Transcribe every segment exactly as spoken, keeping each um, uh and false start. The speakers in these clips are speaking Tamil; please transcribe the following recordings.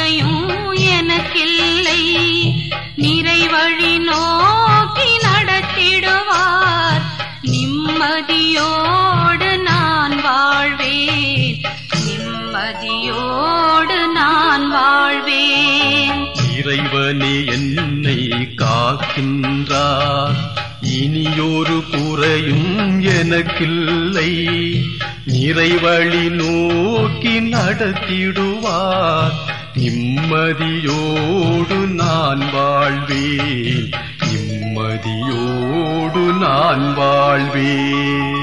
குறையும் எனக்கில்லை. நிறைவழி நோக்கி நடத்திடுவார். நிம்மதியோடு நான் வாழ்வேன், நிம்மதியோடு நான் வாழ்வேன். இறைவனே என்னை காக்கின்றார், இனியொரு குறையும் எனக்கில்லை. நிறைவழி நோக்கி நடத்திடுவார். நிம்மதியோடு நான் வாழ்வேன், நிம்மதியோடு நான் வாழ்வேன்.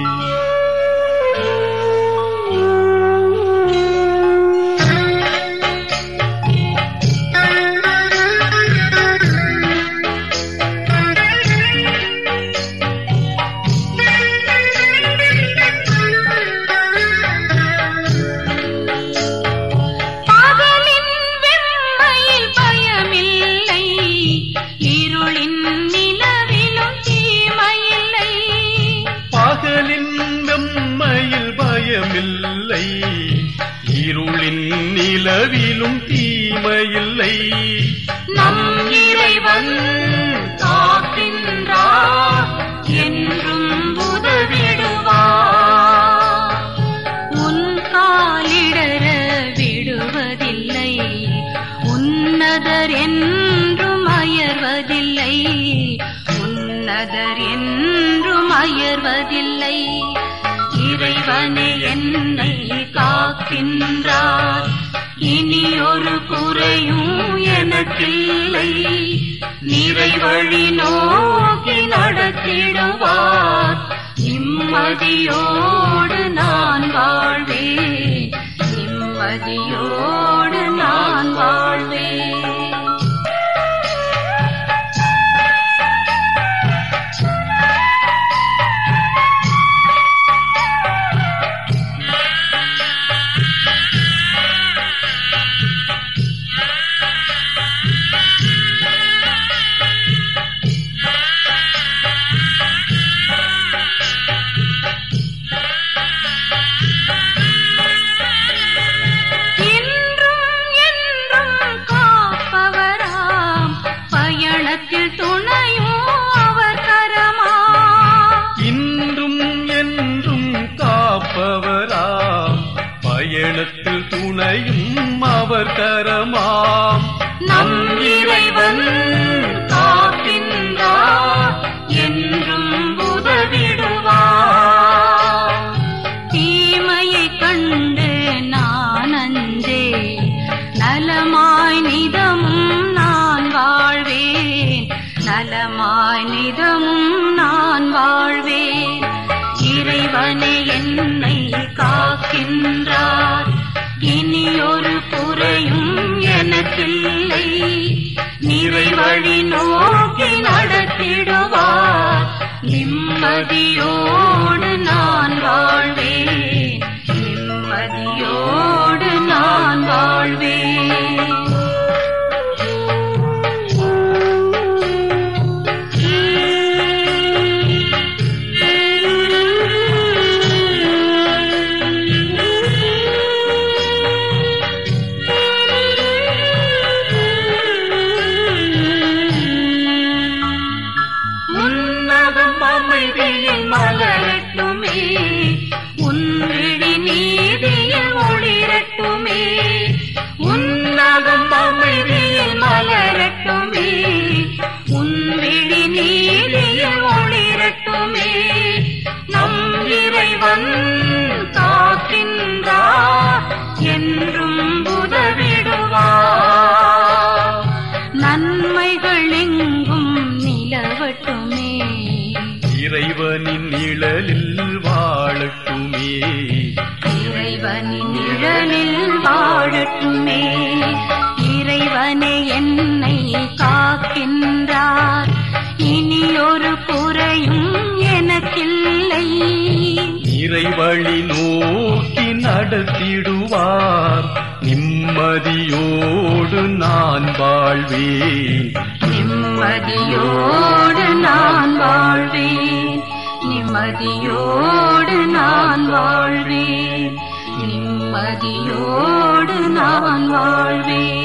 இருளின் நிலவிலும் தீமையில்லை. நம் இறைவன் காக்கின்றார், என்றும் உதவிடுவார். உன் காலிடர விடுவதில்லை, உன்னதர் என்றும் அயர்வதில்லை, உன்னதர் என்றும் அயர்வதில்லை. இறைவனே என்னை காக்கின்றார், இனியொரு குறையும் எனக்கில்லை. நிறைவழி நோக்கி நடத்திடுவார். நிம்மதியோடு நான் வாழ்வேன், நிம்மதியோடு நான் வாழ்வேன். பயணத்தில் துணையும் அவர் கரமாம். நம் இறைவன் காக்கின்றார், என்றும் உதவிடுவார். தீமையை கண்டு நான் அஞ்சே, நலமாய் நிதமும் நான் வாழ்வேன், நலமாய் நிதமும் நான் வாழ்வேன். இறைவனே என்னை காக்கின்றார், இனியொரு குறையும் எனக்கில்லை. நிறைவழி நோக்கி நடத்திடுவார். நிம்மதியோடு நான் வாழ்வேன், நிம்மதியோடு நான் வாழ்வேன். மலரட்டுமே உன்விழி நீதியில் ஒளிரட்டுமே, உன்னகம் அமைதியில் மலரட்டுமே, உன்விழி நீதியில் ஒளிரட்டுமே. நம் இறைவன் காக்கின்றார், என்றும் உதவிடுவார். நன்மைகள் எங்கும் நிலவட்டுமே, இறைவனின் நிழலில் வாழட்டுமே, இறைவனின் நிழலில் வாழட்டுமே. இறைவனே என்னை காக்கின்றார், இனியொரு குறையும் எனக்கில்லை. இறைவழி நோக்கி நடத்திடுவார். நிம்மதியோடு நான் வாழ்வேன், நிம்மதியோடு நான் வாழ்வேன், நிம்மதியோடு நான் வாழ்வேன், நிம்மதியோடு நான் வாழ்வேன்.